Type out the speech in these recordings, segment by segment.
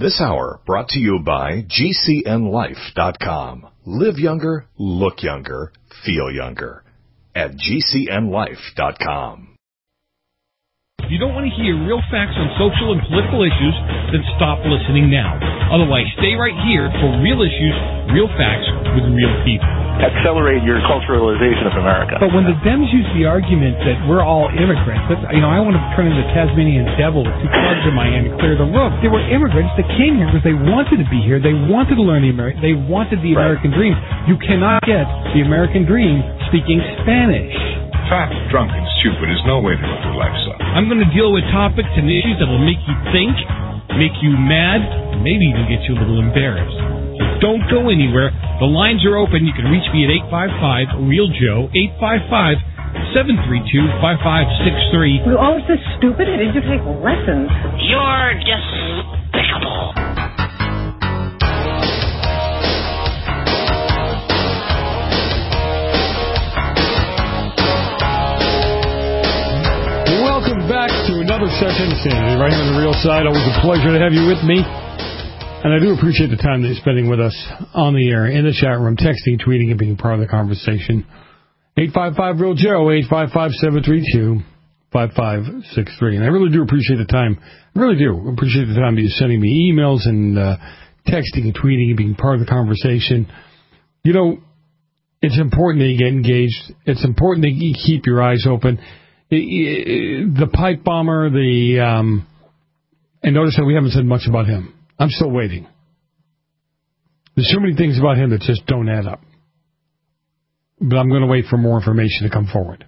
This hour brought to you by GCNLife.com. Live younger, look younger, feel younger. At GCNLife.com. If you don't want to hear real facts on social and political issues, then stop listening now. Otherwise, stay right here for real issues, real facts with real people. Accelerate your culturalization of America. But when the Dems use the argument that we're all immigrants, I want to turn into the Tasmanian devil with two clubs in my hand and clear the roof. They were immigrants that came here because they wanted to be here. They wanted to learn they wanted the American dream. You cannot get the American dream speaking Spanish. Fat, drunk, and stupid is no way to live your life, son. I'm going to deal with topics and issues that will make you think, make you mad, and maybe even get you a little embarrassed. So don't go anywhere. The lines are open. You can reach me at 855-REAL-JOE, 855-732-5563. You're always so stupid. Did you take lessons? You're despicable. Welcome back to another session of Sanity, right here on the Real Side. Always a pleasure to have you with me. And I do appreciate the time that you're spending with us on the air, in the chat room, texting, tweeting, and being part of the conversation. 855-REAL-JOE, 855-732-5563. And I really do appreciate the time. I really do appreciate the time that you're sending me emails and texting and tweeting and being part of the conversation. You know, it's important that you get engaged. It's important that you keep your eyes open. The pipe bomber, and notice that we haven't said much about him. I'm still waiting. There's so many things about him that just don't add up. But I'm going to wait for more information to come forward.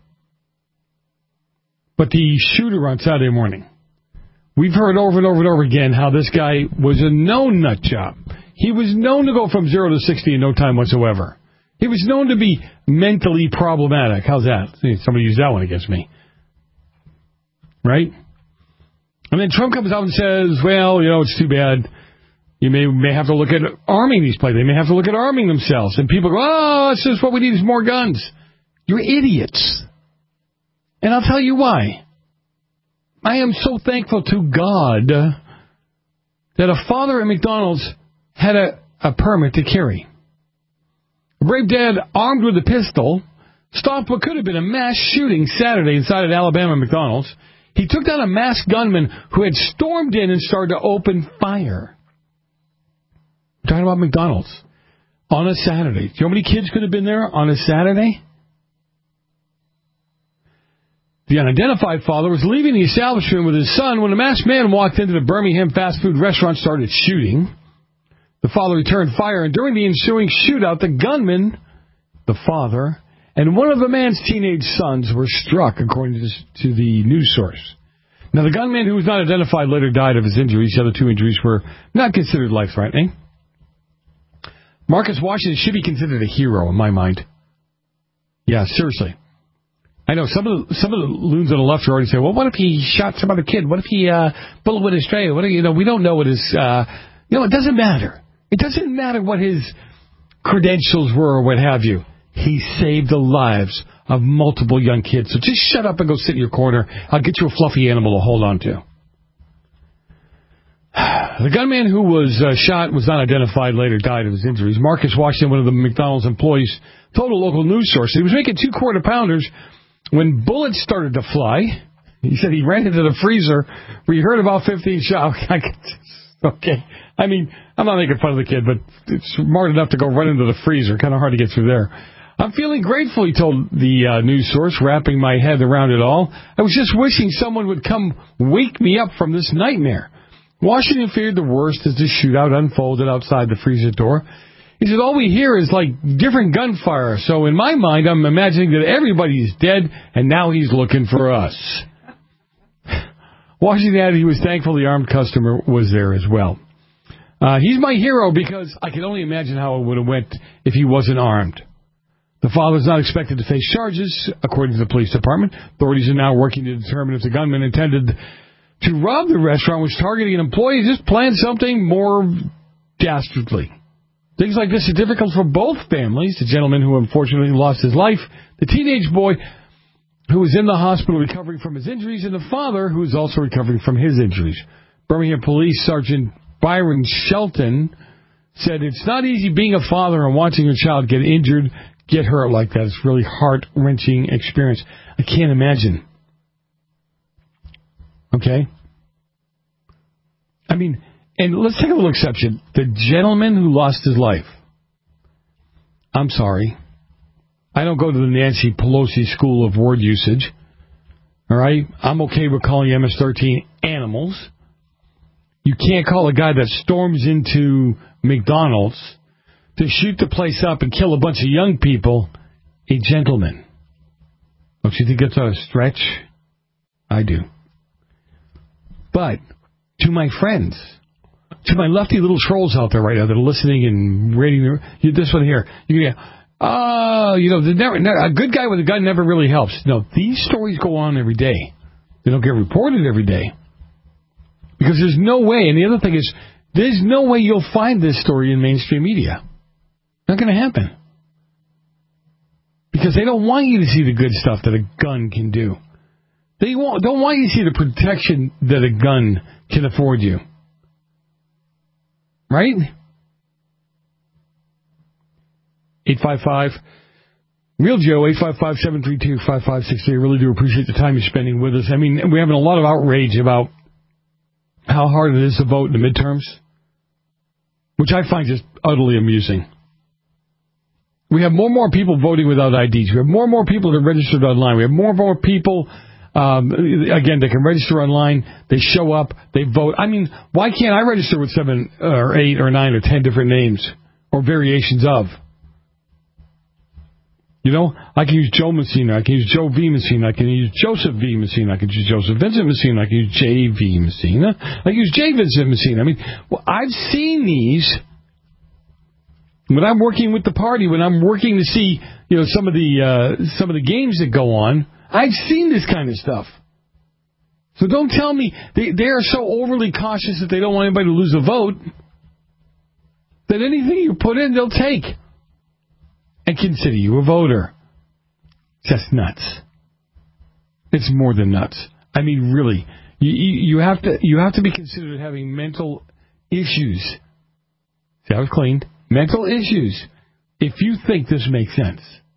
But the shooter on Saturday morning, we've heard over and over and over again how this guy was a known nut job. He was known to go from 0 to 60 in no time whatsoever. He was known to be mentally problematic. How's that? Somebody used that one against me. Right? And then Trump comes out and says, well, it's too bad. You may have to look at arming these places. They may have to look at arming themselves. And people go, oh, it's just what we need is more guns. You're idiots. And I'll tell you why. I am so thankful to God that a father at McDonald's had a permit to carry. A brave dad armed with a pistol stopped what could have been a mass shooting Saturday inside an Alabama McDonald's. He took down a masked gunman who had stormed in and started to open fire. We're talking about McDonald's on a Saturday. Do you know how many kids could have been there on a Saturday? The unidentified father was leaving the establishment with his son when a masked man walked into the Birmingham fast food restaurant and started shooting. The father returned fire, and during the ensuing shootout, the gunman, the father, and one of the man's teenage sons were struck, according to the news source. Now, the gunman, who was not identified, later died of his injuries. The other two injuries were not considered life-threatening. Marcus Washington should be considered a hero, in my mind. Yeah, seriously. I know some of the loons on the left are already saying, well, what if he shot some other kid? What if he bullet went astray? We don't know what his... it doesn't matter. It doesn't matter what his credentials were or what have you. He saved the lives of multiple young kids. So just shut up and go sit in your corner. I'll get you a fluffy animal to hold on to. The gunman who was shot was not identified, later died of his injuries. Marcus Washington, one of the McDonald's employees, told a local news source he was making 2 quarter pounders when bullets started to fly. He said he ran into the freezer where he heard about 15 shots. Okay. I mean, I'm not making fun of the kid, but it's smart enough to go run into the freezer. Kind of hard to get through there. I'm feeling grateful, he told the news source, wrapping my head around it all. I was just wishing someone would come wake me up from this nightmare. Washington feared the worst as the shootout unfolded outside the freezer door. He said, all we hear is like different gunfire. So in my mind, I'm imagining that everybody's dead, and now he's looking for us. Washington added he was thankful the armed customer was there as well. He's my hero because I can only imagine how it would have went if he wasn't armed. The father is not expected to face charges, according to the police department. Authorities are now working to determine if the gunman intended to rob the restaurant, was targeting an employee, just planned something more dastardly. Things like this are difficult for both families. The gentleman who unfortunately lost his life, the teenage boy who was in the hospital recovering from his injuries, and the father who is also recovering from his injuries. Birmingham Police Sergeant Byron Shelton said, it's not easy being a father and watching your child get injured, get hurt like that. It's really heart-wrenching experience. I can't imagine. Okay? I mean, and let's take a little exception. The gentleman who lost his life. I'm sorry. I don't go to the Nancy Pelosi school of word usage. All right? I'm okay with calling MS-13 animals. You can't call a guy that storms into McDonald's to shoot the place up and kill a bunch of young people a gentleman. Don't you think that's a stretch? I do. But to my friends, to my lefty little trolls out there right now that are listening and rating this one here, you get, a good guy with a gun never really helps. No, these stories go on every day. They don't get reported every day. Because there's no way, and the other thing is, there's no way you'll find this story in mainstream media. Not going to happen. Because they don't want you to see the good stuff that a gun can do. They don't want you to see the protection that a gun can afford you. Right? 855 Real Joe, 855-732-5563. I really do appreciate the time you're spending with us. I mean, we're having a lot of outrage about how hard it is to vote in the midterms, which I find just utterly amusing. We have more and more people voting without IDs. We have more and more people that are registered online. We have more and more people, again, they can register online. They show up. They vote. I mean, why can't I register with 7 or 8 or 9 or 10 different names or variations of? You know, I can use Joe Messina, I can use Joe V. Messina, I can use Joseph V. Messina, I can use Joseph Vincent Messina, I can use J. V. Messina, I can use J. Vincent Messina. I mean, well, I've seen these when I'm working with the party, when I'm working to see, some of the games that go on. I've seen this kind of stuff. So don't tell me they are so overly cautious that they don't want anybody to lose a vote that anything you put in, they'll take and consider you a voter. Just nuts. It's more than nuts. I mean, really, you have to be considered having mental issues. See, I was cleaned. Mental issues. If you think this makes sense.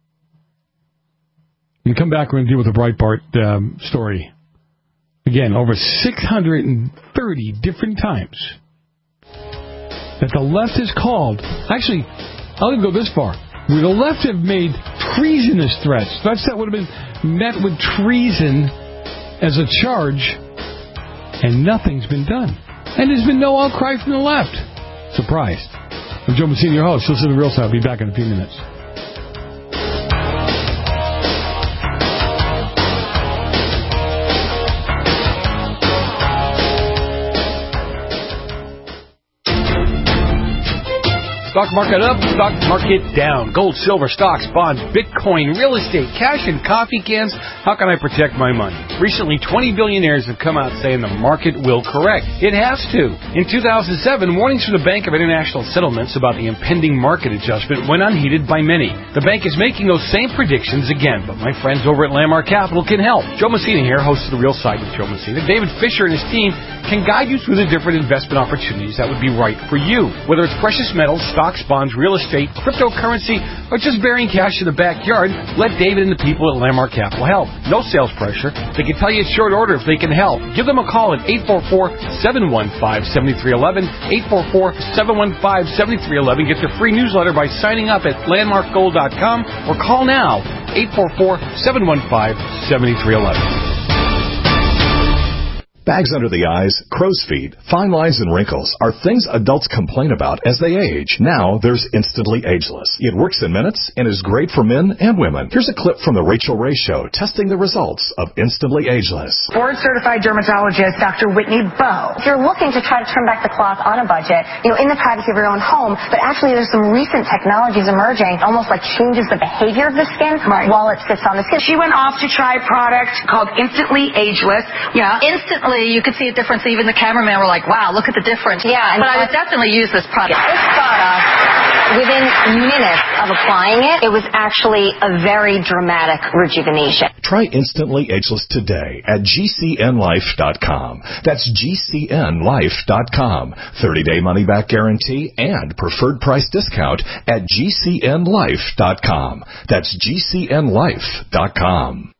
When we come back, we're going to deal with the Breitbart story. Again, over 630 different times that the left has called. Actually, I'll even go this far. Where the left have made treasonous threats that would have been met with treason as a charge, and nothing's been done. And there's been no outcry from the left. Surprised. I'm Joe Messina, your host. Listen to the Real Side. I'll be back in a few minutes. Stock market up, stock market down. Gold, silver, stocks, bonds, Bitcoin, real estate, cash, and coffee cans. How can I protect my money? Recently, 20 billionaires have come out saying the market will correct. It has to. In 2007, warnings from the Bank of International Settlements about the impending market adjustment went unheeded by many. The bank is making those same predictions again, but my friends over at Landmark Capital can help. Joe Messina here, host of The Real Side with Joe Messina. David Fisher and his team can guide you through the different investment opportunities that would be right for you. Whether it's precious metals, stocks, bonds, real estate, cryptocurrency, or just burying cash in the backyard, let David and the people at Landmark Capital help. No sales pressure. They can tell you it's short order if they can help. Give them a call at 844-715-7311, 844-715-7311. Get their free newsletter by signing up at landmarkgold.com or call now, 844-715-7311. Bags under the eyes, crow's feet, fine lines, and wrinkles are things adults complain about as they age. Now there's Instantly Ageless. It works in minutes and is great for men and women. Here's a clip from The Rachel Ray Show testing the results of Instantly Ageless. Board-certified dermatologist Dr. Whitney Bowe. If you're looking to try to turn back the clock on a budget, in the privacy of your own home, but actually there's some recent technologies emerging, almost like changes the behavior of the skin while it sits on the skin. She went off to try a product called Instantly Ageless. Yeah, instantly you could see a difference. Even the cameraman were like, wow, look at the difference. Yeah. But I would definitely use this product. This product within minutes of applying it, it was actually a very dramatic rejuvenation. Try Instantly Ageless today at GCNlife.com. That's GCNlife.com. 30-day money-back guarantee and preferred price discount at GCNlife.com. That's GCNlife.com.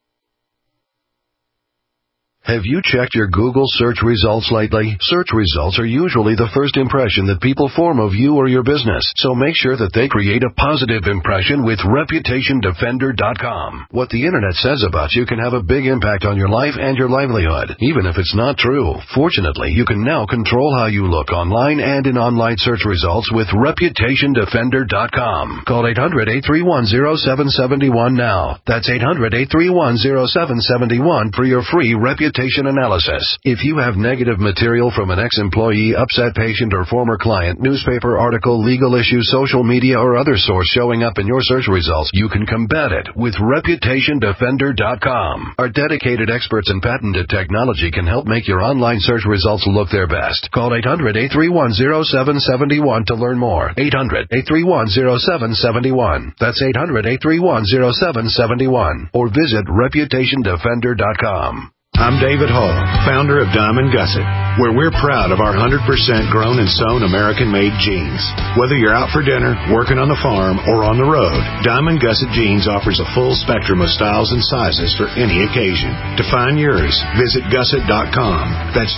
Have you checked your Google search results lately? Search results are usually the first impression that people form of you or your business, so make sure that they create a positive impression with ReputationDefender.com. What the Internet says about you can have a big impact on your life and your livelihood, even if it's not true. Fortunately, you can now control how you look online and in online search results with ReputationDefender.com. Call 800-831-0771 now. That's 800-831-0771 for your free reputation analysis. If you have negative material from an ex-employee, upset patient, or former client, newspaper article, legal issue, social media, or other source showing up in your search results, you can combat it with ReputationDefender.com. Our dedicated experts in patented technology can help make your online search results look their best. Call 800-831-0771 to learn more. 800-831-0771. That's 800-831-0771. Or visit ReputationDefender.com. I'm David Hall, founder of Diamond Gusset, where we're proud of our 100% grown and sewn American-made jeans. Whether you're out for dinner, working on the farm, or on the road, Diamond Gusset Jeans offers a full spectrum of styles and sizes for any occasion. To find yours, visit Gusset.com. That's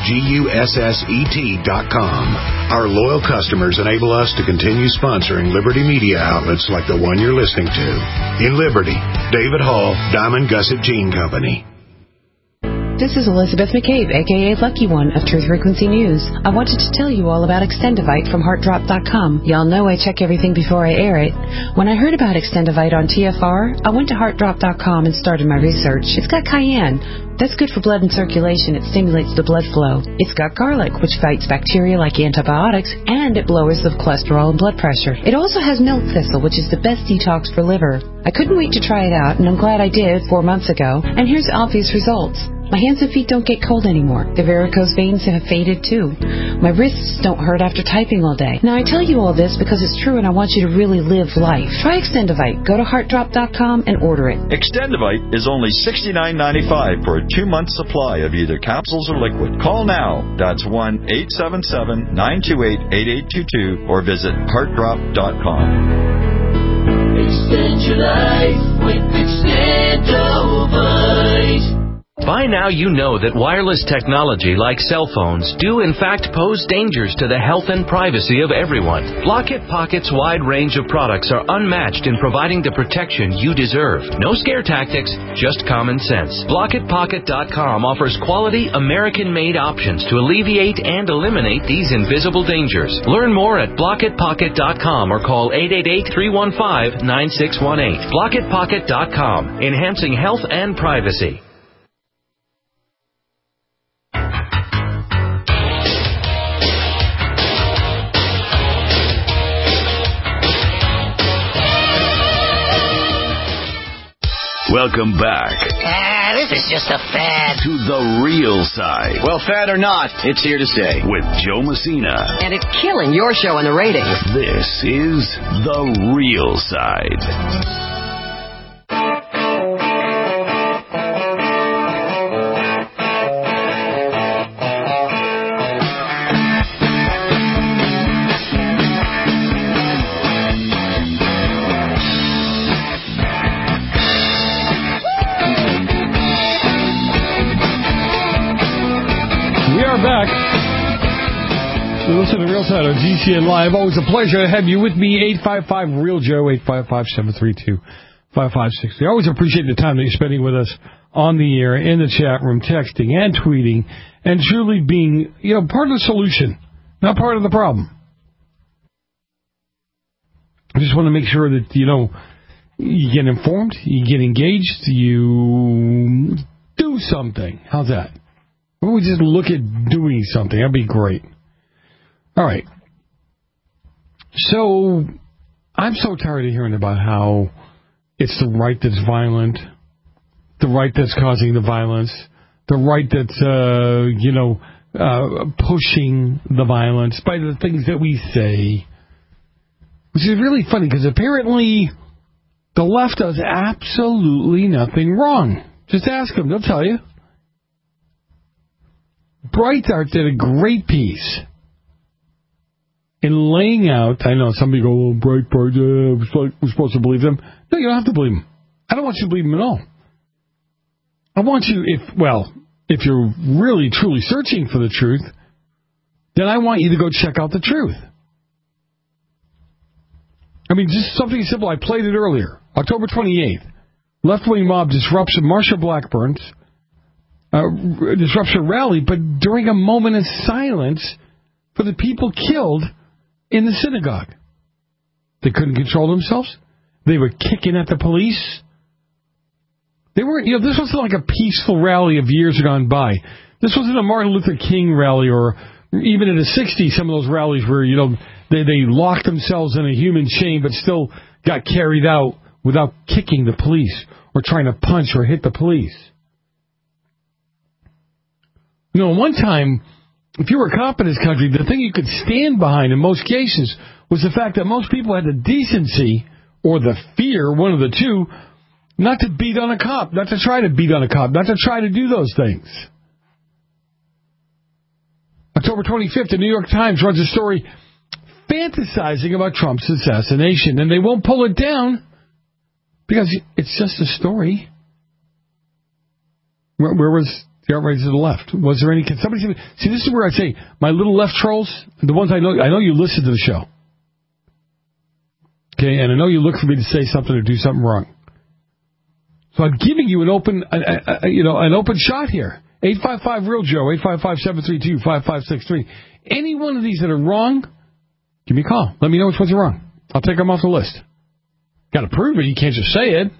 GUSSET.com. Our loyal customers enable us to continue sponsoring Liberty media outlets like the one you're listening to. In Liberty, David Hall, Diamond Gusset Jean Company. This is Elizabeth McCabe, a.k.a. Lucky One of Truth Frequency News. I wanted to tell you all about Extendivite from HeartDrop.com. Y'all know I check everything before I air it. When I heard about Extendivite on TFR, I went to HeartDrop.com and started my research. It's got cayenne. That's good for blood and circulation. It stimulates the blood flow. It's got garlic, which fights bacteria like antibiotics, and it lowers the cholesterol and blood pressure. It also has milk thistle, which is the best detox for liver. I couldn't wait to try it out, and I'm glad I did 4 months ago. And here's obvious results. My hands and feet don't get cold anymore. The varicose veins have faded too. My wrists don't hurt after typing all day. Now I tell you all this because it's true and I want you to really live life. Try Extendivite. Go to HeartDrop.com and order it. Extendivite is only $69.95 for a 2-month supply of either capsules or liquid. Call now. That's 1-877-928-8822 or visit HeartDrop.com. Extend your life with Extendivite. By now you know that wireless technology like cell phones do in fact pose dangers to the health and privacy of everyone. Blockit Pocket's wide range of products are unmatched in providing the protection you deserve. No scare tactics, just common sense. BlockitPocket.com offers quality American-made options to alleviate and eliminate these invisible dangers. Learn more at BlockitPocket.com or call 888-315-9618. BlockitPocket.com, enhancing health and privacy. Welcome back. This is just a fad. To the real side. Well, fad or not, it's here to stay. With Joe Messina. And it's killing your show in the ratings. This is The Real Side. Back. We listen to Real Side on GCN Live. Always a pleasure to have you with me. 855-REAL-JOE, 855-732-5563. Always appreciate the time that you're spending with us on the air, in the chat room, texting and tweeting, and truly being, part of the solution, not part of the problem. I just want to make sure that, you get informed, you get engaged, you do something. How's that? Why don't we just look at doing something? That'd be great. All right. So, I'm so tired of hearing about how it's the right that's violent, the right that's causing the violence, the right that's, pushing the violence by the things that we say. Which is really funny, because apparently the left does absolutely nothing wrong. Just ask them, they'll tell you. Breitbart did a great piece in laying out, I know somebody go, oh, Breitbart, we're supposed to believe them. No, you don't have to believe them. I don't want you to believe them at all. I want you, if you're really, truly searching for the truth, then I want you to go check out the truth. I mean, just something simple. I played it earlier. October 28th, left-wing mob disrupts Marsha Blackburn's disrupts a rally, but during a moment of silence for the people killed in the synagogue. They couldn't control themselves. They were kicking at the police. They weren't, this wasn't like a peaceful rally of years gone by. This wasn't a Martin Luther King rally, or even in the 60s, some of those rallies where, they locked themselves in a human chain but still got carried out without kicking the police or trying to punch or hit the police. One time, if you were a cop in this country, the thing you could stand behind in most cases was the fact that most people had the decency or the fear, one of the two, not to beat on a cop, not to try to beat on a cop, not to try to do those things. October 25th, the New York Times runs a story fantasizing about Trump's assassination, and they won't pull it down because it's just a story. Where was the outrage to the left? Was there any? Can somebody see? This is where I say my little left trolls, the ones I know you listen to the show. Okay, and I know you look for me to say something or do something wrong. So I'm giving you an open, an open shot here. 855-REAL-JOE, 855-732-5563. Any one of these that are wrong, give me a call. Let me know which ones are wrong. I'll take them off the list. Got to prove it. You can't just say it.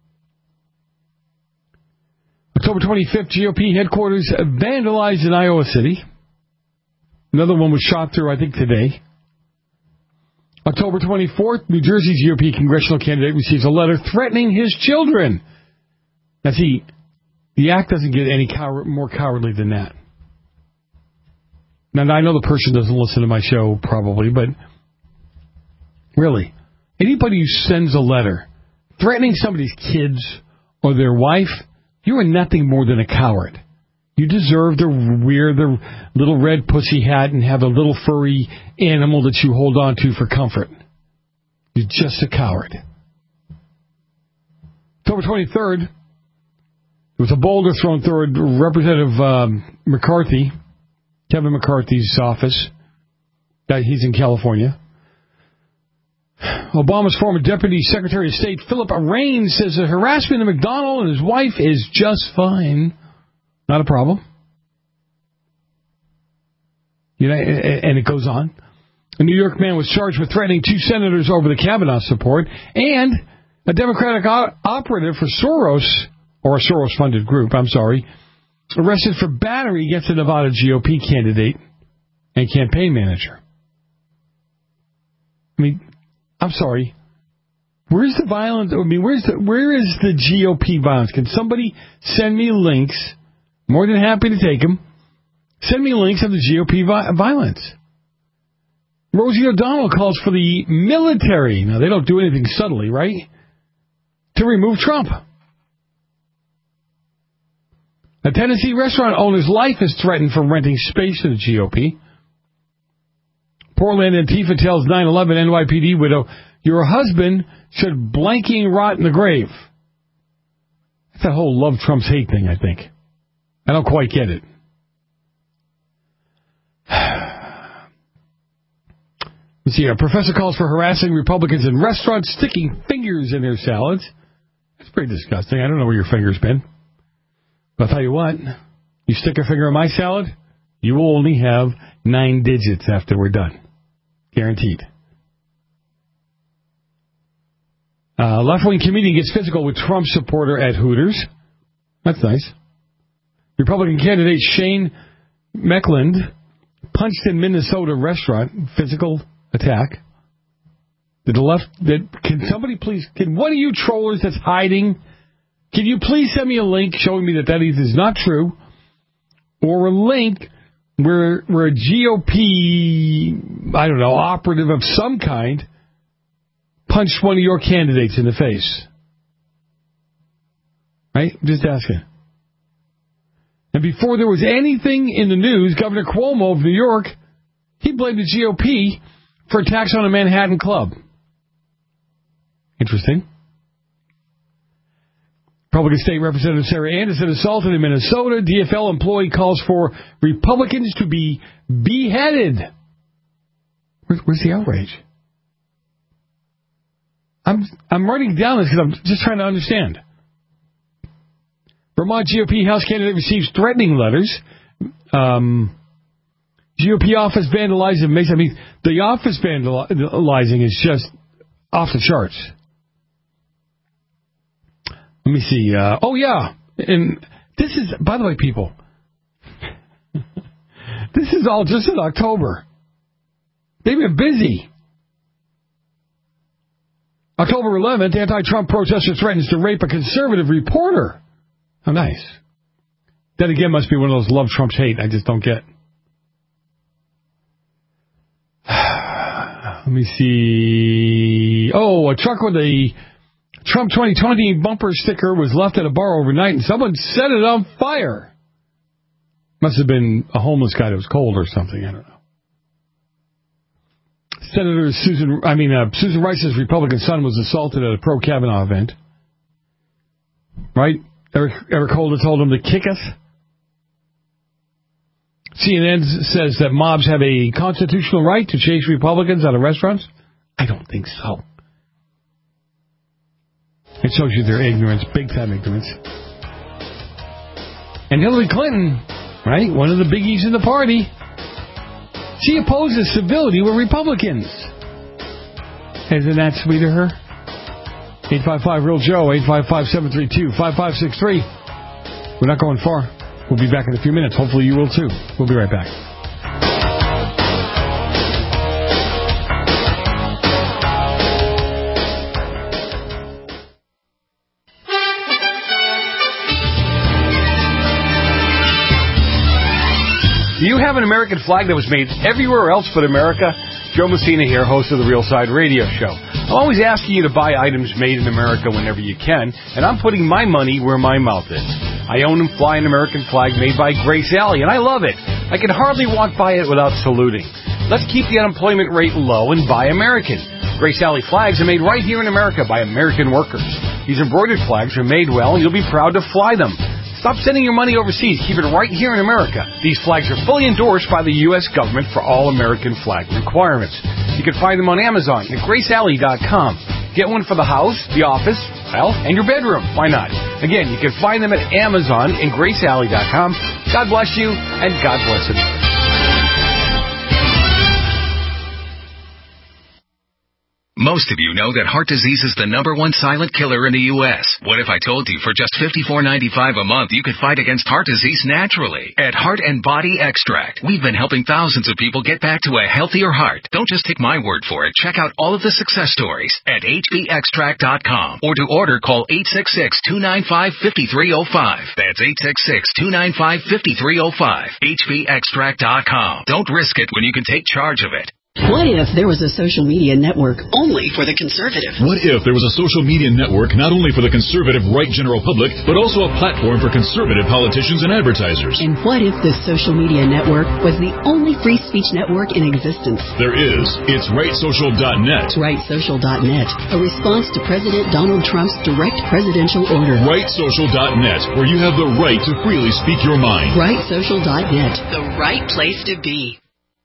October 25th, GOP headquarters vandalized in Iowa City. Another one was shot through, I think, today. October 24th, New Jersey's GOP congressional candidate receives a letter threatening his children. Now, see, the act doesn't get any more cowardly than that. Now, I know the person doesn't listen to my show, probably, but really, anybody who sends a letter threatening somebody's kids or their wife, you are nothing more than a coward. You deserve to wear the little red pussy hat and have a little furry animal that you hold on to for comfort. You're just a coward. October 23rd, there was a boulder thrown through Representative McCarthy, Kevin McCarthy's office. He's in California. Obama's former Deputy Secretary of State, Philip Raines, says that harassment of McDonald and his wife is just fine. Not a problem. And it goes on. A New York man was charged with threatening two senators over the Kavanaugh support, and a Democratic operative for Soros, or a Soros-funded group, arrested for battery against a Nevada GOP candidate and campaign manager. I'm sorry. Where's the violence? Where is the GOP violence? Can somebody send me links? More than happy to take them. Send me links of the GOP violence. Rosie O'Donnell calls for the military. Now, they don't do anything subtly, right? To remove Trump. A Tennessee restaurant owner's life is threatened for renting space to the GOP. Portland Antifa tells 9/11 NYPD widow, your husband should blanking rot in the grave. That's that whole love Trump's hate thing, I think. I don't quite get it. Let's see, a professor calls for harassing Republicans in restaurants, sticking fingers in their salads. That's pretty disgusting. I don't know where your finger's been. But I'll tell you what, you stick a finger in my salad, you will only have 9 digits after we're done. Guaranteed. Left-wing comedian gets physical with Trump supporter at Hooters. That's nice. Republican candidate Shane Meckland punched in Minnesota restaurant. Physical attack. Did the left? Can somebody please? Can one of you trollers that's hiding? Can you please send me a link showing me that either is not true, or a link where a GOP, operative of some kind punched one of your candidates in the face? Right? Just asking. And before there was anything in the news, Governor Cuomo of New York, he blamed the GOP for attacks on a Manhattan club. Interesting. Republican State Representative Sarah Anderson assaulted in Minnesota. DFL employee calls for Republicans to be beheaded. Where's the outrage? I'm writing down this because I'm just trying to understand. Vermont GOP House candidate receives threatening letters. GOP office vandalizing. I mean, the office vandalizing is just off the charts. Let me see. Oh, yeah. And this is, by the way, people, this is all just in October. They've been busy. October 11th, anti-Trump protester threatens to rape a conservative reporter. Oh, nice. That, again, must be one of those love Trump's hate I just don't get. Let me see. Oh, a truck with a Trump 2020 bumper sticker was left at a bar overnight, and someone set it on fire. Must have been a homeless guy that was cold or something. I don't know. Senator Susan Rice's Republican son was assaulted at a pro-Kavanaugh event. Right? Eric Holder told him to kick us. CNN says that mobs have a constitutional right to chase Republicans out of restaurants. I don't think so. It shows you their ignorance, big-time ignorance. And Hillary Clinton, right, one of the biggies in the party, she opposes civility with Republicans. Isn't that sweet of her? 855-REAL-JOE, 855-732-5563. We're not going far. We'll be back in a few minutes. Hopefully you will, too. We'll be right back. Do you have an American flag that was made everywhere else but America? Joe Messina here, host of the Real Side Radio Show. I'm always asking you to buy items made in America whenever you can, and I'm putting my money where my mouth is. I own and fly an American flag made by Grace Alley, and I love it. I can hardly walk by it without saluting. Let's keep the unemployment rate low and buy American. Grace Alley flags are made right here in America by American workers. These embroidered flags are made well, and you'll be proud to fly them. Stop sending your money overseas. Keep it right here in America. These flags are fully endorsed by the U.S. government for all American flag requirements. You can find them on Amazon at GraceAlley.com. Get one for the house, the office, well, and your bedroom. Why not? Again, you can find them at Amazon and GraceAlley.com. God bless you, and God bless America. Most of you know that heart disease is the #1 silent killer in the U.S. What if I told you for just $54.95 a month you could fight against heart disease naturally? At Heart and Body Extract, we've been helping thousands of people get back to a healthier heart. Don't just take my word for it. Check out all of the success stories at hbextract.com, or to order, call 866-295-5305. That's 866-295-5305. hbextract.com. Don't risk it when you can take charge of it. What if there was a social media network only for the conservative? What if there was a social media network not only for the conservative right general public, but also a platform for conservative politicians and advertisers? And what if this social media network was the only free speech network in existence? There is. It's RightSocial.net. RightSocial.net, a response to President Donald Trump's direct presidential order. RightSocial.net, where you have the right to freely speak your mind. RightSocial.net, the right place to be.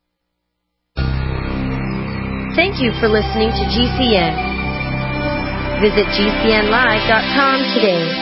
Thank you for listening to GCN. Visit GCNlive.com today.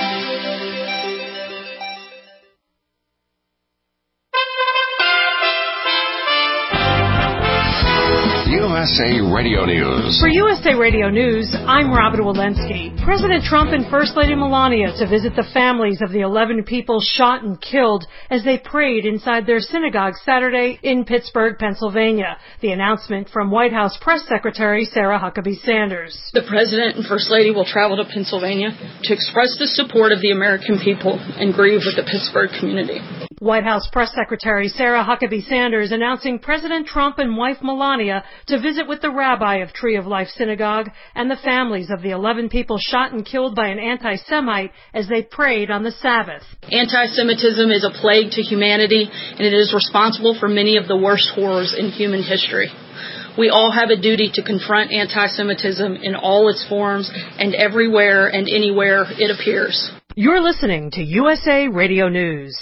USA Radio News. For USA Radio News, I'm Robin Walensky. President Trump and First Lady Melania to visit the families of the 11 people shot and killed as they prayed inside their synagogue Saturday in Pittsburgh, Pennsylvania. The announcement from White House Press Secretary Sarah Huckabee Sanders. The President and First Lady will travel to Pennsylvania to express the support of the American people and grieve with the Pittsburgh community. White House Press Secretary Sarah Huckabee Sanders announcing President Trump and wife Melania to visit with the rabbi of Tree of Life Synagogue and the families of the 11 people shot and killed by an anti-Semite as they prayed on the Sabbath. Anti-Semitism is a plague to humanity, and it is responsible for many of the worst horrors in human history. We all have a duty to confront anti-Semitism in all its forms and everywhere and anywhere it appears. You're listening to USA Radio News.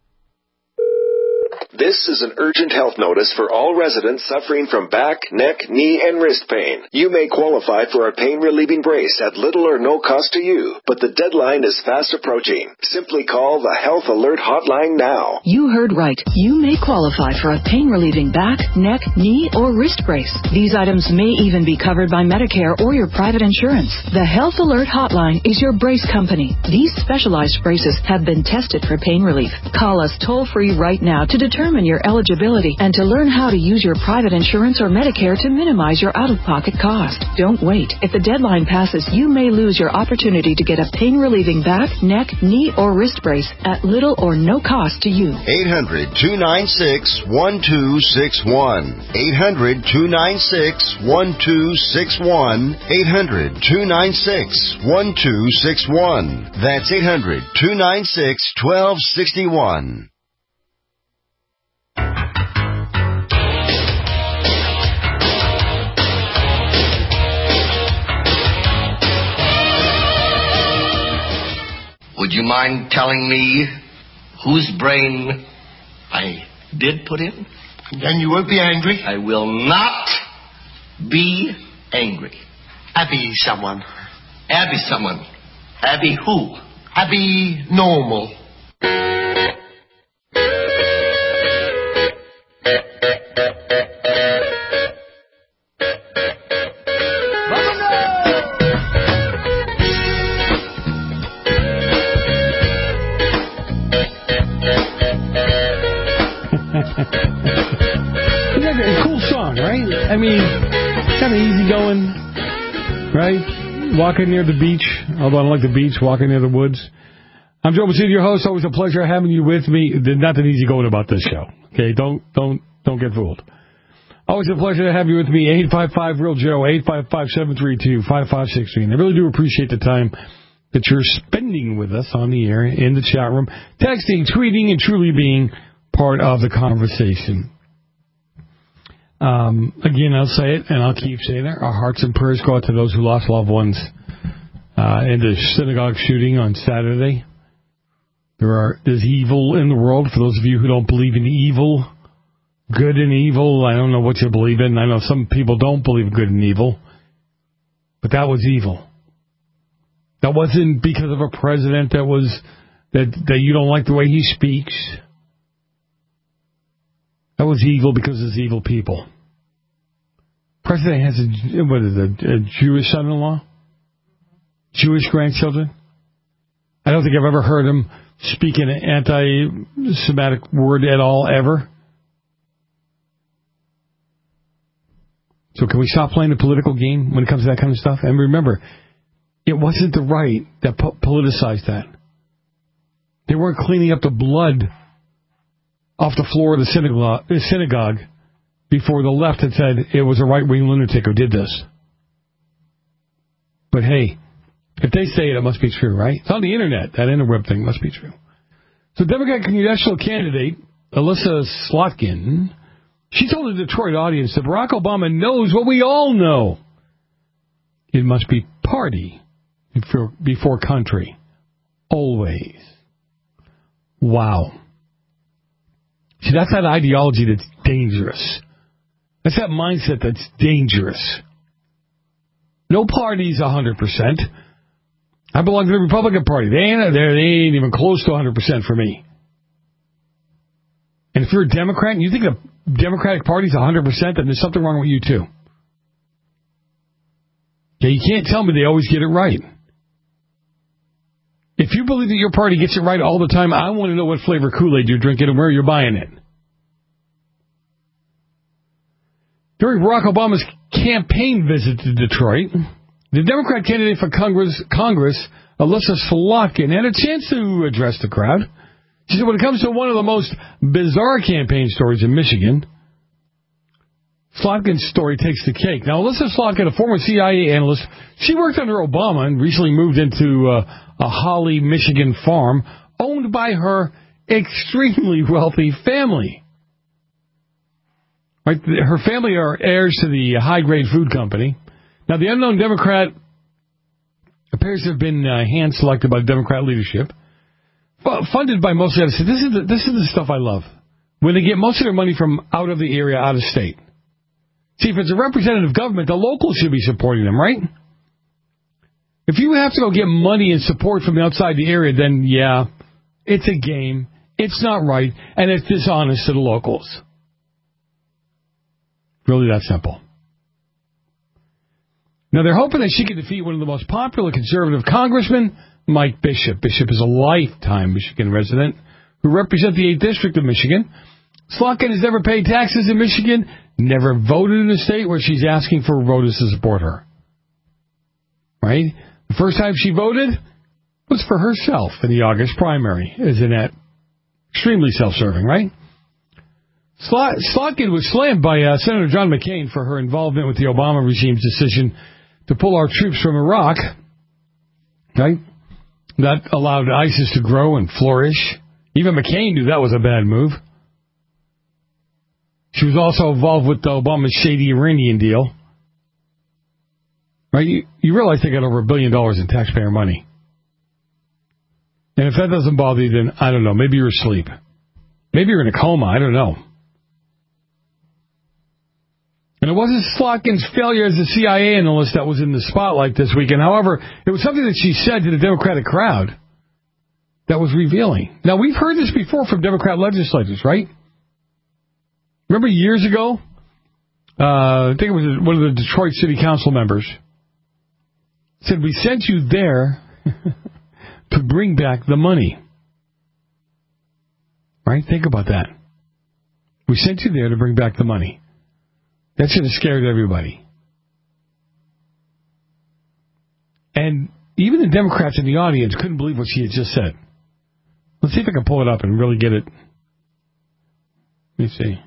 This is an urgent health notice for all residents suffering from back, neck, knee, and wrist pain. You may qualify for a pain-relieving brace at little or no cost to you, but the deadline is fast approaching. Simply call the Health Alert Hotline now. You heard right. You may qualify for a pain-relieving back, neck, knee, or wrist brace. These items may even be covered by Medicare or your private insurance. The Health Alert Hotline is your brace company. These specialized braces have been tested for pain relief. Call us toll-free right now to determine your eligibility and to learn how to use your private insurance or Medicare to minimize your out-of-pocket cost. Don't wait. If the deadline passes, you may lose your opportunity to get a pain-relieving back, neck, knee, or wrist brace at little or no cost to you. 800-296-1261. 800-296-1261. 800-296-1261. That's 800-296-1261. Would you mind telling me whose brain I did put in? Then you won't be angry? I will not be angry. Abby someone. Abby someone. Abby who? Abby normal. A cool song, right? I mean, kind of easygoing, right? Walking near the beach, although I don't like the beach, walking near the woods. I'm Joe Messina, your host. Always a pleasure having you with me. There's nothing easygoing about this show. Okay, don't get fooled. Always a pleasure to have you with me. 855-REAL-JOE, 855-732-5563. And I really do appreciate the time that you're spending with us on the air, in the chat room, texting, tweeting, and truly being part of the conversation. Again, I'll say it, and I'll keep saying it. Our hearts and prayers go out to those who lost loved ones in the synagogue shooting on Saturday. There's evil in the world. For those of you who don't believe in evil, good and evil, I don't know what you believe in. I know some people don't believe in good and evil, but that was evil. That wasn't because of a president that you don't like the way he speaks. That was evil because it's evil people. President has a Jewish son-in-law? Jewish grandchildren? I don't think I've ever heard him speak an anti-Semitic word at all, ever. So can we stop playing the political game when it comes to that kind of stuff? And remember, it wasn't the right that politicized that. They weren't cleaning up the blood off the floor of the synagogue before the left had said it was a right-wing lunatic who did this. But hey, if they say it, it must be true, right? It's on the internet. That interweb thing must be true. So Democratic congressional candidate Elissa Slotkin, she told the Detroit audience that Barack Obama knows what we all know. It must be party before country. Always. Wow. See, that's that ideology that's dangerous. That's that mindset that's dangerous. No party's 100%. I belong to the Republican Party. They ain't even close to 100% for me. And if you're a Democrat and you think the Democratic Party's 100%, then there's something wrong with you too. Okay, you can't tell me they always get it right. If you believe that your party gets it right all the time, I want to know what flavor Kool-Aid you're drinking and where you're buying it. During Barack Obama's campaign visit to Detroit, the Democrat candidate for Congress, Elissa Slotkin, had a chance to address the crowd. She said, when it comes to one of the most bizarre campaign stories in Michigan, Slotkin's story takes the cake. Now, Alyssa Slotkin, a former CIA analyst, she worked under Obama and recently moved into a Holly, Michigan farm owned by her extremely wealthy family. Right? Her family are heirs to the high-grade food company. Now, the unknown Democrat appears to have been hand-selected by the Democrat leadership, funded by mostly out of state. This is the stuff I love. When they get most of their money from out of the area, out of state. See, if it's a representative government, the locals should be supporting them, right? If you have to go get money and support from outside the area, then, yeah, it's a game, it's not right, and it's dishonest to the locals. Really that simple. Now, they're hoping that she can defeat one of the most popular conservative congressmen, Mike Bishop. Bishop is a lifetime Michigan resident who represents the 8th District of Michigan. Slotkin has never paid taxes in Michigan, never voted in a state where she's asking for voters to support her. Right? The first time she voted was for herself in the August primary. Isn't that extremely self-serving, right? Slotkin was slammed by Senator John McCain for her involvement with the Obama regime's decision to pull our troops from Iraq. Right? That allowed ISIS to grow and flourish. Even McCain knew that was a bad move. She was also involved with Obama's shady Iranian deal. Right? You realize they got over $1 billion in taxpayer money. And if that doesn't bother you, then I don't know. Maybe you're asleep. Maybe you're in a coma. I don't know. And it wasn't Slotkin's failure as a CIA analyst that was in the spotlight this weekend. However, it was something that she said to the Democratic crowd that was revealing. Now, we've heard this before from Democrat legislators, right? Remember years ago, I think it was one of the Detroit City Council members, said, we sent you there to bring back the money. Right? Think about that. We sent you there to bring back the money. That should have scared everybody. And even the Democrats in the audience couldn't believe what she had just said. Let's see if I can pull it up and really get it. Let me see.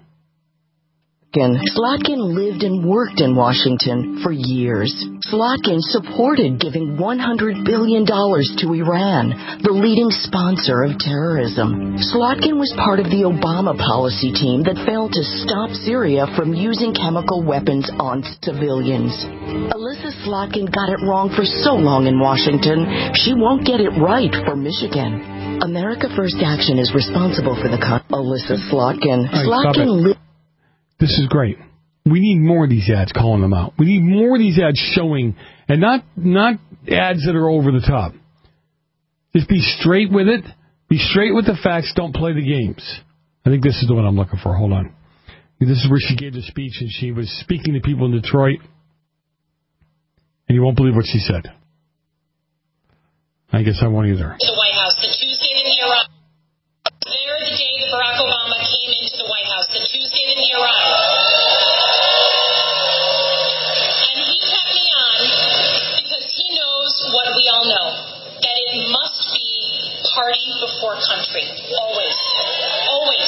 Slotkin lived and worked in Washington for years. Slotkin supported giving $100 billion to Iran, the leading sponsor of terrorism. Slotkin was part of the Obama policy team that failed to stop Syria from using chemical weapons on civilians. Alyssa Slotkin got it wrong for so long in Washington, she won't get it right for Michigan. America First Action is responsible for the Alyssa Slotkin. Slotkin lived. This is great. We need more of these ads calling them out. We need more of these ads showing, and not ads that are over the top. Just be straight with it. Be straight with the facts. Don't play the games. I think this is the one I'm looking for. Hold on. This is where she gave the speech, and she was speaking to people in Detroit, and you won't believe what she said. I guess I won't either. The White House, the Tuesday in Iran. There, the day that Barack Obama came into the White House, the Tuesday in Iran. And he kept me on because he knows what we all know, that it must be party before country. Always. Always.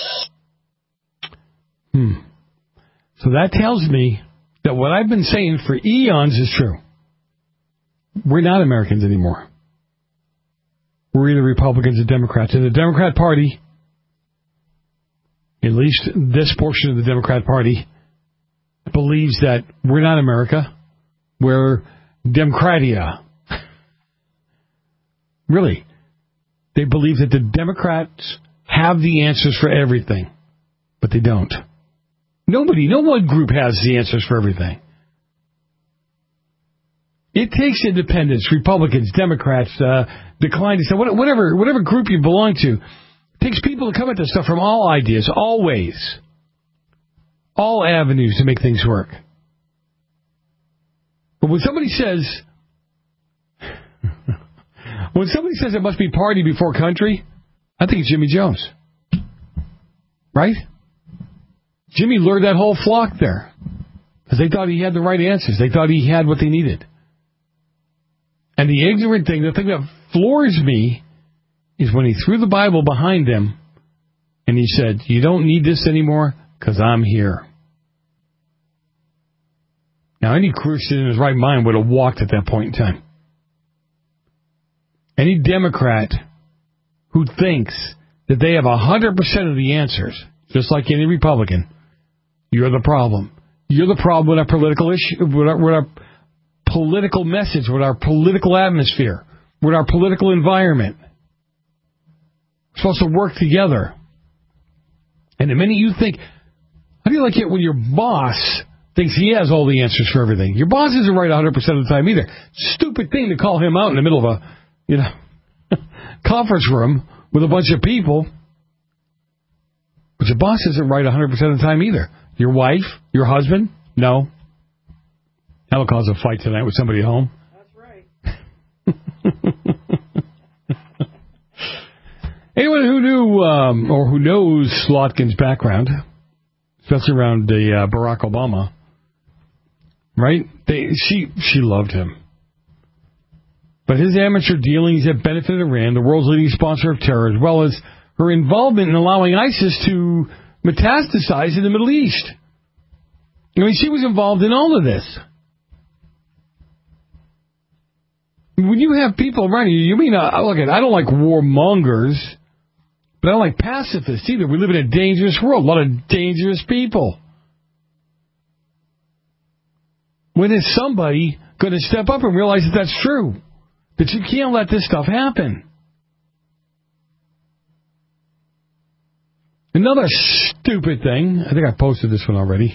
So that tells me that what I've been saying for eons is true. We're not Americans anymore. We're either Republicans or Democrats. And the Democrat Party, at least this portion of the Democrat Party, believes that we're not America. We're Democratia. Really. They believe that the Democrats have the answers for everything. But they don't. No one group has the answers for everything. It takes independents, Republicans, Democrats, decline to say, whatever group you belong to. It takes people to come at this stuff from all ideas, all ways, all avenues to make things work. But when somebody says it must be party before country, I think it's Jimmy Jones. Right? Jimmy lured that whole flock there because they thought he had the right answers. They thought he had what they needed. And the ignorant thing, the thing that floors me, is when he threw the Bible behind him and he said, you don't need this anymore because I'm here. Now, any Christian in his right mind would have walked at that point in time. Any Democrat who thinks that they have 100% of the answers, just like any Republican, you're the problem. You're the problem with our political issue, with our political message, with our political atmosphere, with our political environment. We're supposed to work together. And the minute you think, how do you like it when your boss thinks he has all the answers for everything? Your boss isn't right 100% of the time either. Stupid thing to call him out in the middle of a, conference room with a bunch of people. But your boss isn't right 100% of the time either. Your wife, your husband, no. That'll cause a fight tonight with somebody at home. That's right. Anyone who knew or who knows Slotkin's background, especially around Barack Obama, right? She loved him. But his amateur dealings that benefited Iran, the world's leading sponsor of terror, as well as her involvement in allowing ISIS to metastasize in the Middle East. I mean, she was involved in all of this. When you have people around you mean, look, I don't like warmongers, but I don't like pacifists either. We live in a dangerous world, a lot of dangerous people. When is somebody going to step up and realize that that's true? That you can't let this stuff happen? Another stupid thing, I think I posted this one already.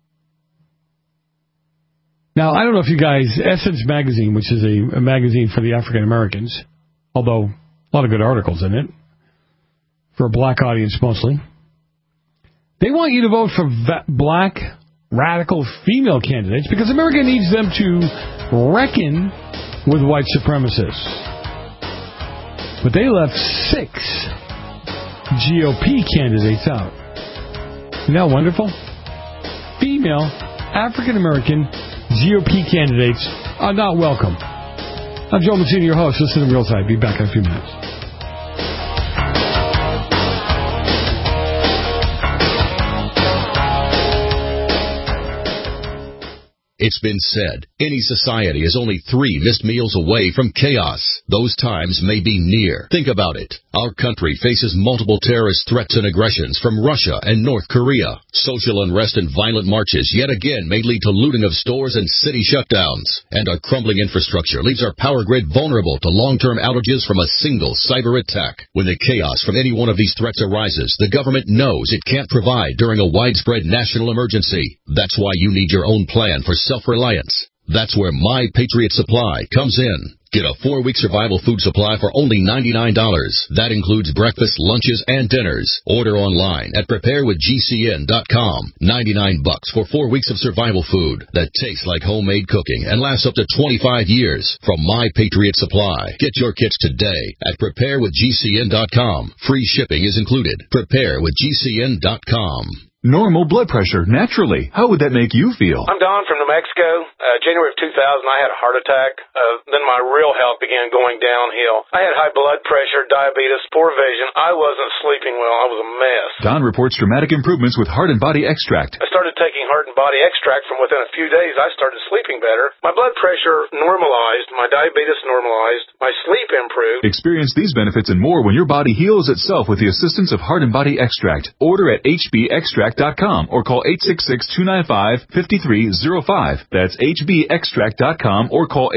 Now, I don't know if you guys, Essence Magazine, which is a magazine for the African Americans, although a lot of good articles in it, for a black audience mostly, they want you to vote for black, radical female candidates because America needs them to reckon with white supremacists. But they left 6 GOP candidates out. Isn't that wonderful? Female, African-American GOP candidates are not welcome. I'm Joe Messina, your host. Listen to Real Side. Be back in a few minutes. It's been said, any society is only 3 missed meals away from chaos. Those times may be near. Think about it. Our country faces multiple terrorist threats and aggressions from Russia and North Korea. Social unrest and violent marches yet again may lead to looting of stores and city shutdowns. And our crumbling infrastructure leaves our power grid vulnerable to long-term outages from a single cyber attack. When the chaos from any one of these threats arises, the government knows it can't provide during a widespread national emergency. That's why you need your own plan for self-reliance. That's where My Patriot Supply comes in. Get a 4-week survival food supply for only $99. That includes breakfast, lunches, and dinners. Order online at preparewithgcn.com. $99 for 4 weeks of survival food that tastes like homemade cooking and lasts up to 25 years from My Patriot Supply. Get your kits today at preparewithgcn.com. Free shipping is included. Preparewithgcn.com. Normal blood pressure, naturally. How would that make you feel? I'm Don from New Mexico. January of 2000, I had a heart attack. Then my real health began going downhill. I had high blood pressure, diabetes, poor vision. I wasn't sleeping well. I was a mess. Don reports dramatic improvements with Heart and Body Extract. I started taking Heart and Body Extract. From within a few days, I started sleeping better. My blood pressure normalized. My diabetes normalized. My sleep improved. Experience these benefits and more when your body heals itself with the assistance of Heart and Body Extract. Order at HBExtract.com or call 866-295-5305. That's HBExtract.com or call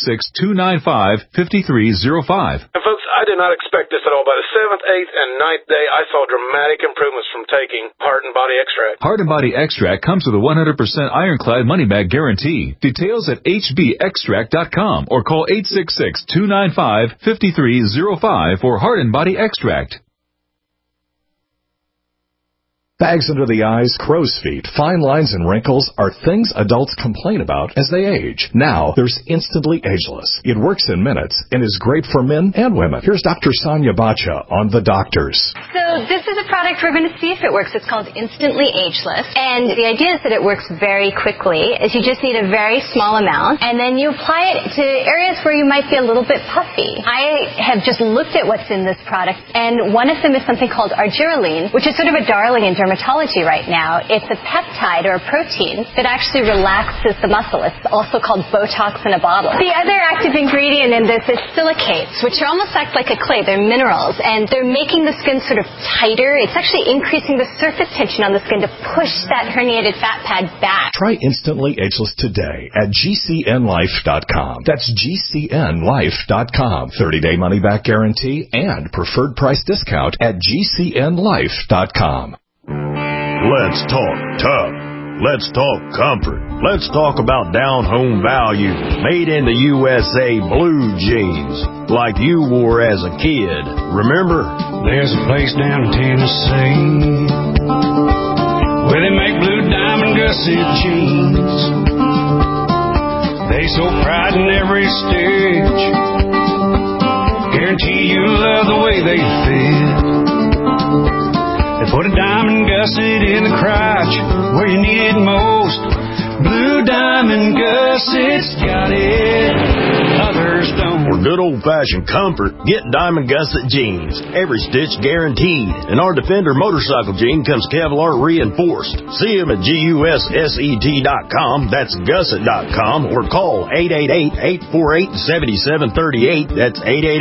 866-295-5305. And folks, I did not expect this at all. By the 7th, 8th, and 9th day, I saw dramatic improvements from taking Heart and Body Extract. Heart and Body Extract comes with a 100% ironclad money-back guarantee. Details at HBExtract.com or call 866-295-5305 for Heart and Body Extract. Bags under the eyes, crow's feet, fine lines, and wrinkles are things adults complain about as they age. Now, there's Instantly Ageless. It works in minutes and is great for men and women. Here's Dr. Sonia Bacha on The Doctors. So this is a product we're going to see if it works. It's called Instantly Ageless. And the idea is that it works very quickly. Is you just need a very small amount, and then you apply it to areas where you might be a little bit puffy. I have just looked at what's in this product, and one of them is something called argireline, which is sort of a darling in dermatology right now. It's a peptide or a protein that actually relaxes the muscle. It's also called Botox in a bottle. The other active ingredient in this is silicates, which are almost act like a clay. They're minerals, and they're making the skin sort of tighter. It's actually increasing the surface tension on the skin to push that herniated fat pad back. Try Instantly Ageless today at GCNlife.com. That's GCNlife.com. 30-day money-back guarantee and preferred price discount at GCNlife.com. Let's talk tough. Let's talk comfort. Let's talk about down-home value. Made in the USA blue jeans, like you wore as a kid. Remember? There's a place down in Tennessee where they make blue diamond gusset jeans. They so pride in every stitch. Guarantee you love the way they fit. They put a diamond gusset in the crotch where you need it most. Blue Diamond Gussets got it, others don't. For good old-fashioned comfort, get Diamond Gusset jeans. Every stitch guaranteed. And our Defender motorcycle jean comes Kevlar reinforced. See them at GUSSET.com. That's gusset.com. Or call 888-848-7738. That's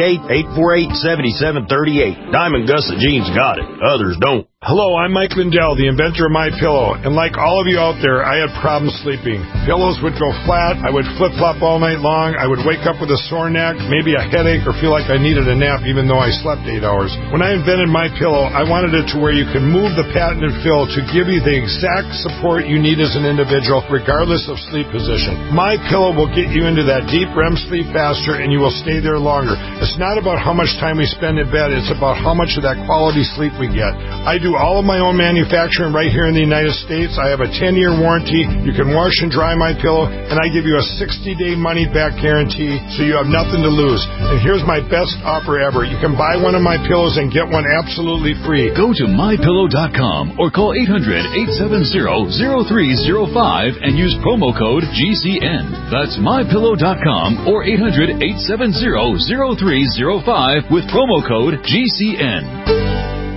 888-848-7738. Diamond Gusset jeans got it, others don't. Hello, I'm Mike Lindell, the inventor of MyPillow, and like all of you out there, I had problems sleeping. Pillows would go flat, I would flip-flop all night long, I would wake up with a sore neck, maybe a headache, or feel like I needed a nap even though I slept 8 hours. When I invented MyPillow, I wanted it to where you can move the patented fill to give you the exact support you need as an individual, regardless of sleep position. MyPillow will get you into that deep REM sleep faster, and you will stay there longer. It's not about how much time we spend in bed, it's about how much of that quality sleep we get. I do all of my own manufacturing right here in the United States. I have a 10-year warranty. You can wash and dry MyPillow, and I give you a 60-day money-back guarantee, so you have nothing to lose. And here's my best offer ever. You can buy one of my pillows and get one absolutely free. Go to MyPillow.com or call 800-870-0305 and use promo code GCN. That's MyPillow.com or 800-870-0305 with promo code GCN.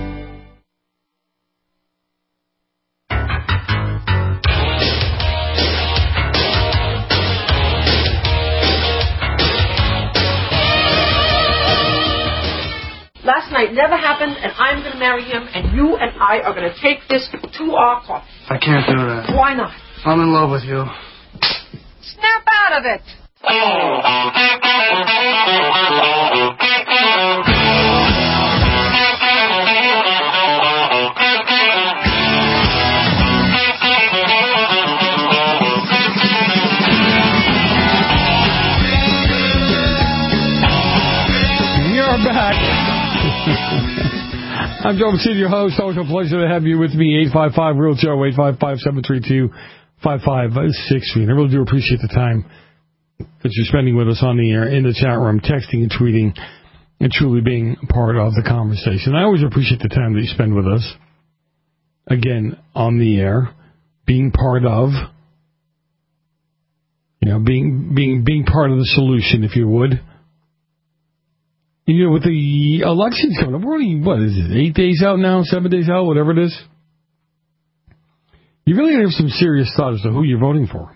Last night never happened, and I'm going to marry him, and you and I are going to take this to our coffin. I can't do that. Why not? I'm in love with you. Snap out of it. You're back. I'm Joe Messina, your host. Always a pleasure to have you with me. 855-REAL-JOE, 855-732-5563. And I really do appreciate the time that you're spending with us on the air, in the chat room, texting and tweeting, and truly being part of the conversation. I always appreciate the time that you spend with us. Again, on the air, being part of, being part of the solution, if you would. With the elections coming up, we're only, 8 days out now, 7 days out, whatever it is? You really have some serious thought as to who you're voting for.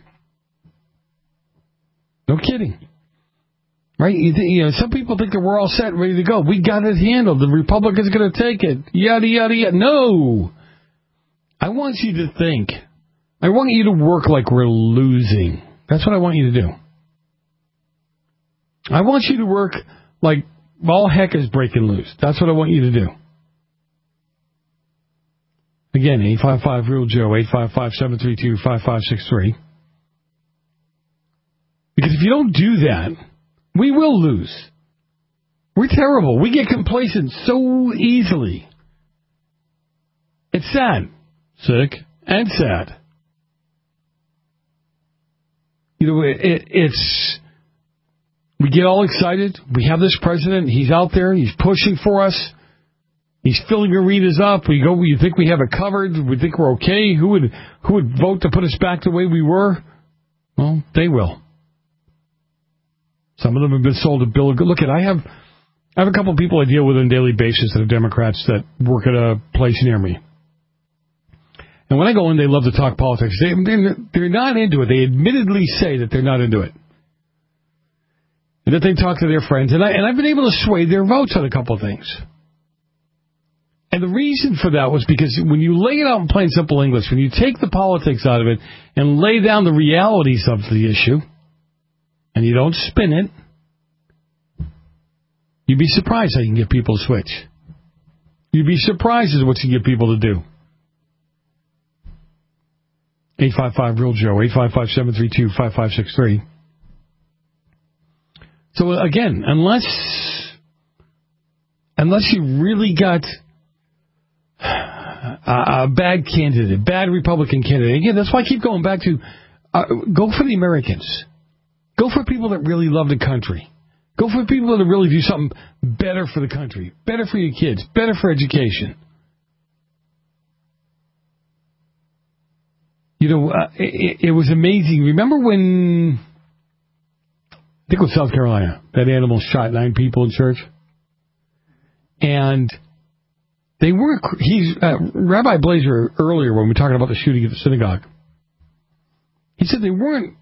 No kidding. Right? Some people think that we're all set, ready to go. We got it handled. The Republicans going to take it. Yada, yada, yada. No! I want you to think. I want you to work like we're losing. That's what I want you to do. I want you to work like all heck is breaking loose. That's what I want you to do. Again, 855-REAL-JOE, 855-732-5563. Because if you don't do that, we will lose. We're terrible. We get complacent so easily. It's sad. sick, and sad. You know, it's... We get all excited. We have this president. He's out there. He's pushing for us. He's filling arenas up. We go. You think we have it covered? We think we're okay. Who would vote to put us back the way we were? Well, they will. Some of them have been sold a bill. Look, I have a couple of people I deal with on a daily basis that are Democrats that work at a place near me. And when I go in, they love to talk politics. They're not into it. They admittedly say that they're not into it. And that they talk to their friends. And I've been able to sway their votes on a couple of things. And the reason for that was because when you lay it out in plain simple English, when you take the politics out of it and lay down the realities of the issue, and you don't spin it, you'd be surprised how you can get people to switch. You'd be surprised at what you can get people to do. 855-REAL-JOE, 855-732-5563. So again, unless you really got a bad candidate, bad Republican candidate, again, that's why I keep going back to go for the Americans. Go for people that really love the country. Go for people that really do something better for the country, better for your kids, better for education. You know, it was amazing. Remember when, I think it was South Carolina, that animal shot 9 people in church? And they were, Rabbi Blazer earlier when we were talking about the shooting at the synagogue, he said they weren't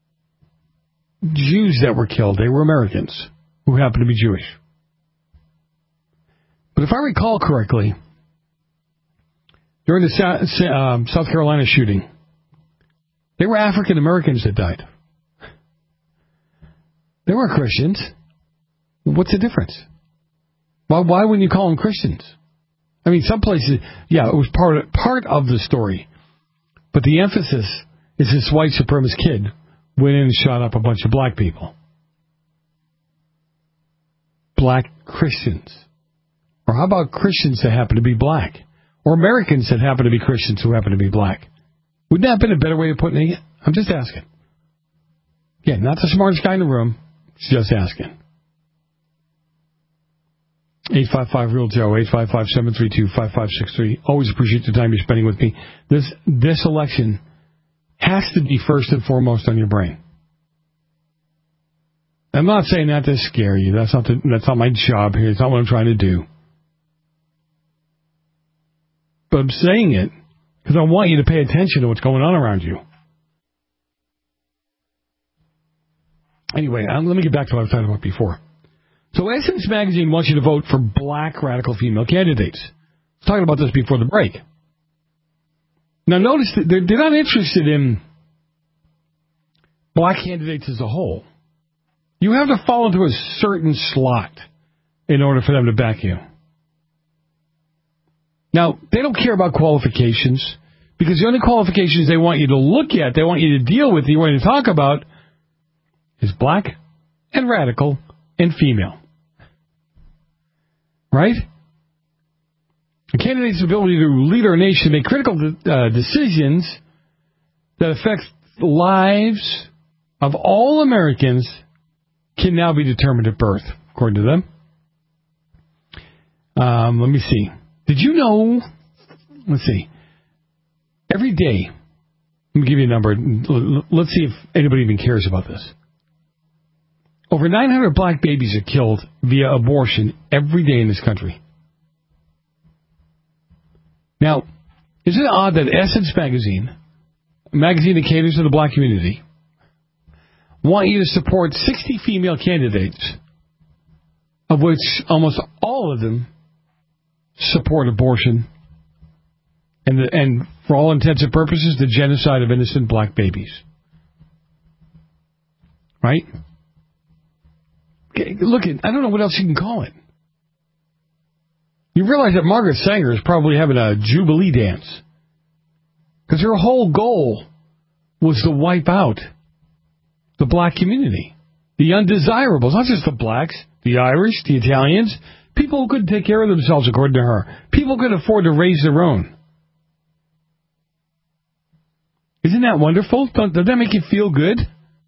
Jews that were killed. They were Americans who happened to be Jewish. But if I recall correctly, during the South Carolina shooting, they were African Americans that died. They weren't Christians. What's the difference? Why wouldn't you call them Christians? I mean, some places, yeah, it was part of the story. But the emphasis is this white supremacist kid went in and shot up a bunch of black people. Black Christians. Or how about Christians that happen to be black? Or Americans that happen to be Christians who happen to be black? Wouldn't that have been a better way of putting it? I'm just asking. Yeah, not the smartest guy in the room. Just asking. 855-REAL-JOE, 855-732-5563. Always appreciate the time you're spending with me. This election has to be first and foremost on your brain. I'm not saying that to scare you. That's not my job here. It's not what I'm trying to do. But I'm saying it because I want you to pay attention to what's going on around you. Anyway, let me get back to what I was talking about before. So Essence Magazine wants you to vote for black radical female candidates. I was talking about this before the break. Now notice that they're not interested in black candidates as a whole. You have to fall into a certain slot in order for them to back you. Now, they don't care about qualifications because the only qualifications they want you to look at, they want you to deal with, they want you to talk about is black and radical and female. Right? A candidate's ability to lead our nation, make critical decisions that affect the lives of all Americans can now be determined at birth, according to them. Let me see. Did you know, let's see, every day, let me give you a number, let's see if anybody even cares about this. Over 900 black babies are killed via abortion every day in this country. Now, isn't it odd that Essence Magazine, a magazine that caters to the black community, want you to support 60 female candidates, of which almost all of them support abortion and for all intents and purposes, the genocide of innocent black babies. Right? Look, I don't know what else you can call it. You realize that Margaret Sanger is probably having a Jubilee dance. Because her whole goal was to wipe out the black community. The undesirables, not just the blacks, the Irish, the Italians, people who couldn't take care of themselves, according to her. People who could afford to raise their own. Isn't that wonderful? Doesn't that make you feel good?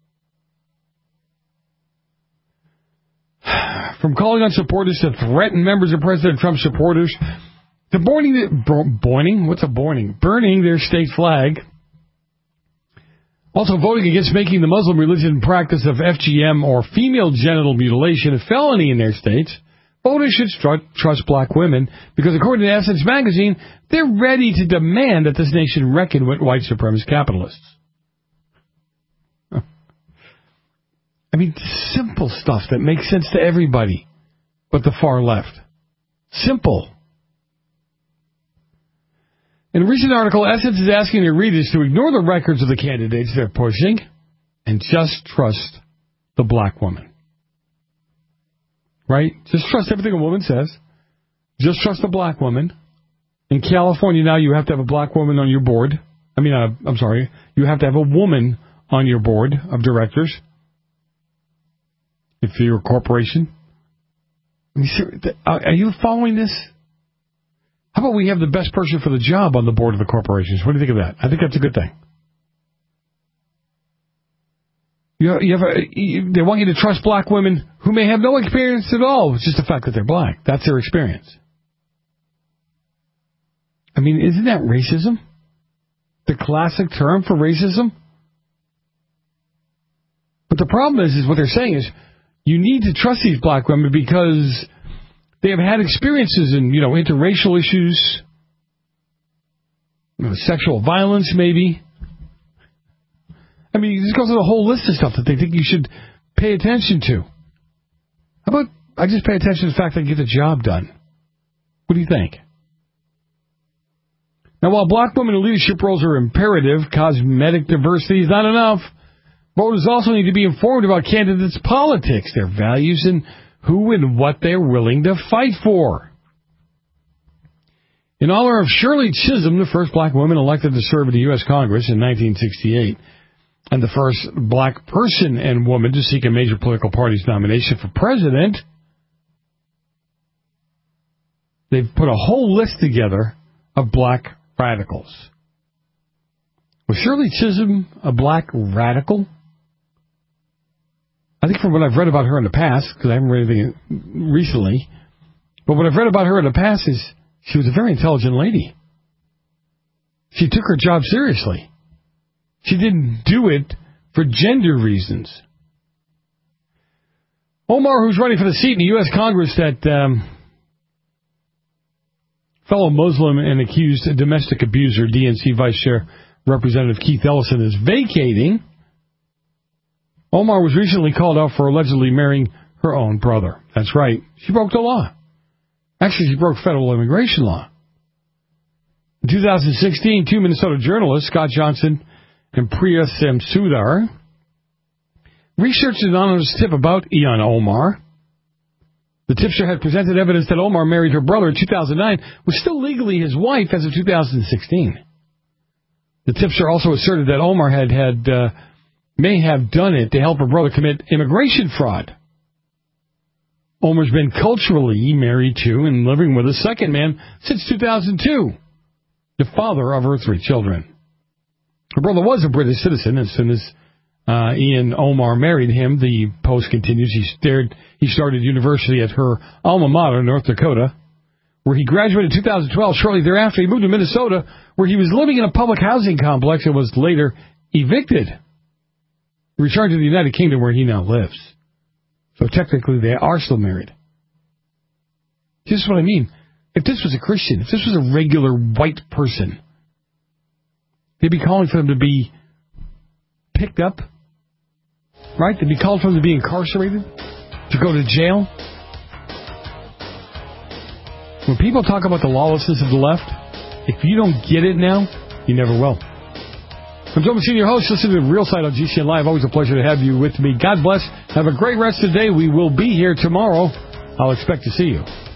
From calling on supporters to threaten members of President Trump's supporters to burning their state flag. Also voting against making the Muslim religion practice of FGM or female genital mutilation a felony in their states. Voters should trust black women because, according to Essence magazine, they're ready to demand that this nation reckon with white supremacist capitalists. I mean, simple stuff that makes sense to everybody but the far left. Simple. In a recent article, Essence is asking their readers to ignore the records of the candidates they're pushing and just trust the black woman. Right? Just trust everything a woman says. Just trust the black woman. In California now, you have to have a black woman on your board. You have to have a woman on your board of directors. If you're a corporation. Are you following this? How about we have the best person for the job on the board of the corporations? What do you think of that? I think that's a good thing. They want you to trust black women who may have no experience at all. It's just the fact that they're black. That's their experience. I mean, isn't that racism? The classic term for racism? But the problem is what they're saying is you need to trust these black women because they have had experiences in, interracial issues, sexual violence maybe. I mean, this goes through a whole list of stuff that they think you should pay attention to. How about I just pay attention to the fact that I get the job done? What do you think? Now, while black women in leadership roles are imperative, cosmetic diversity is not enough. Voters also need to be informed about candidates' politics, their values, and who and what they're willing to fight for. In honor of Shirley Chisholm, the first black woman elected to serve in the U.S. Congress in 1968, and the first black person and woman to seek a major political party's nomination for president, they've put a whole list together of black radicals. Was Shirley Chisholm a black radical? I think from what I've read about her in the past, because I haven't read anything recently, but what I've read about her in the past is she was a very intelligent lady. She took her job seriously. She didn't do it for gender reasons. Omar, who's running for the seat in the U.S. Congress that fellow Muslim and accused domestic abuser, DNC Vice Chair Representative Keith Ellison, is vacating. Omar was recently called out for allegedly marrying her own brother. That's right. She broke the law. Actually, she broke federal immigration law. In 2016, two Minnesota journalists, Scott Johnson and Priya Samsudar, researched an anonymous tip about Ilhan Omar. The tipster had presented evidence that Omar married her brother in 2009, was still legally his wife as of 2016. The tipster also asserted that Omar may have done it to help her brother commit immigration fraud. Omar's been culturally married to and living with a second man since 2002, the father of her 3 children. Her brother was a British citizen. As soon as Ilhan Omar married him, the Post continues, he started university at her alma mater, North Dakota, where he graduated in 2012. Shortly thereafter, he moved to Minnesota, where he was living in a public housing complex and was later evicted. He returned to the United Kingdom, where he now lives. So technically, they are still married. This is what I mean. If this was a Christian, if this was a regular white person, they'd be calling for them to be picked up, right? They'd be calling for them to be incarcerated, to go to jail. When people talk about the lawlessness of the left, if you don't get it now, you never will. I'm Joe Messina, your host. Listen to the Real Side on GCN Live. Always a pleasure to have you with me. God bless. Have a great rest of the day. We will be here tomorrow. I'll expect to see you.